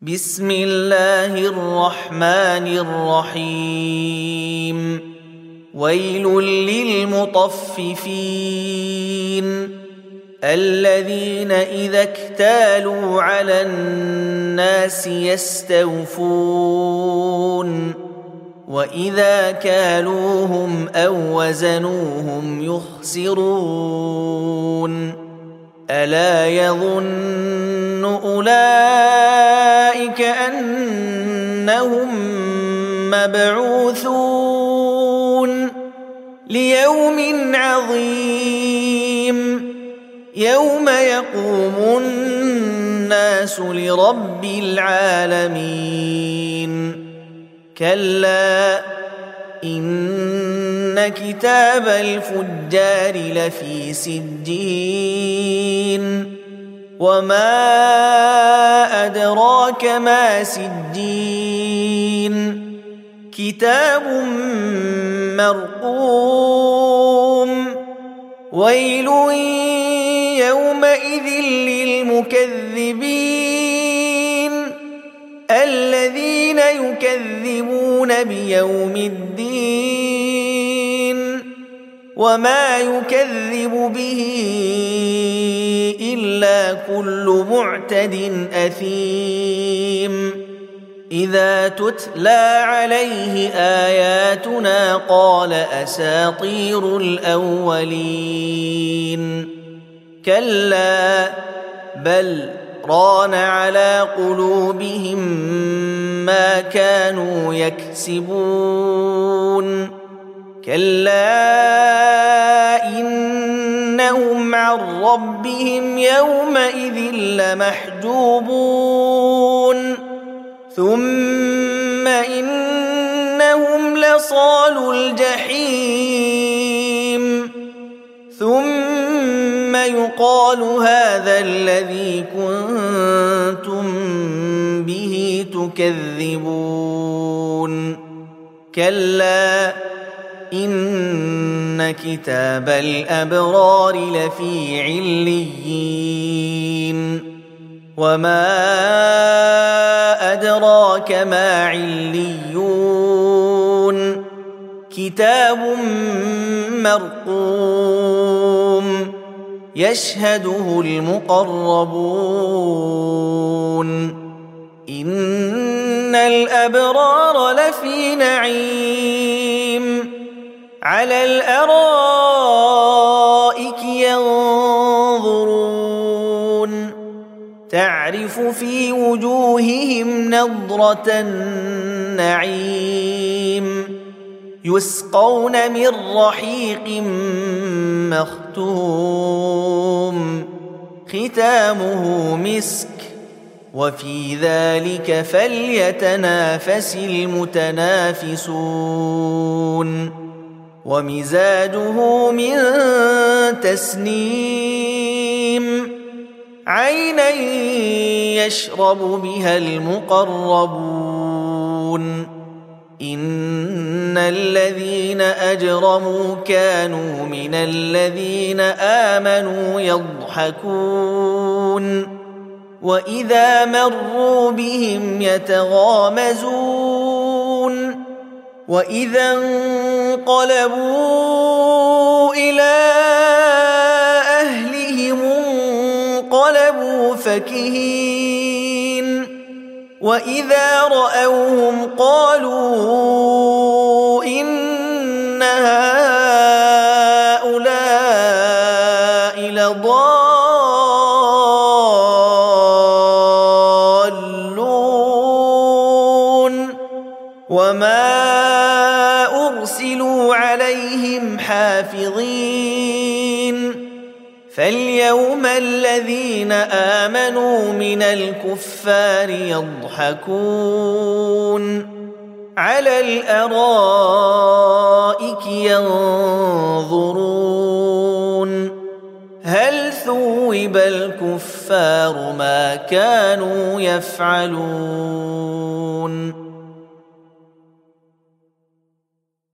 بسم الله الرحمن الرحيم ويل للمطففين الذين إذا اكتالوا على الناس يستوفون وإذا كالوهم أو وزنوهم يخسرون ألا يظن أولئك أنهم مبعوثون ليوم عظيم يوم يقوم الناس لرب العالمين كلا إن كتاب الفجار لفي سجين وما أدراك ما سجين كتاب مرقوم ويل يومئذ للمكذبين الذين يكذبون بيوم الدين وما يكذب به إلا كل معتد أثيم إذا تتلى عليه آياتنا قال أساطير الأولين كلا بل ران على قلوبهم ما كانوا يكسبون كلا إنهم عن ربهم يومئذ لمحجوبون ثم إنهم لصالو الجحيم ثم يقال هذا الذي كنتم به تكذبون كلا إن كتاب الأبرار لفي عليين وما أدراك ما عليون كتاب مرقوم يشهده المقربون إن الأبرار لفي نعيم على الأرائك ينظرون تعرف في وجوههم نضرة النعيم يسقون من رحيق مختوم ختامه مسك وفي ذلك فليتنافس المتنافسون ومزاجه من تسنيم عينا يشرب بها المقربون إن الذين أجرموا كانوا من الذين آمنوا يضحكون وإذا مروا بهم يتغامزون وإذا انقلبوا إلى أهلهم انقلبوا فكهين وإذا رأوهم قالوا إن هؤلاء لضالون وما أرسلوا عليهم حافظين فاليوم الذين آمنوا من الكفار يضحكون على الأرائك ينظرون هل ثوب الكفار ما كانوا يفعلون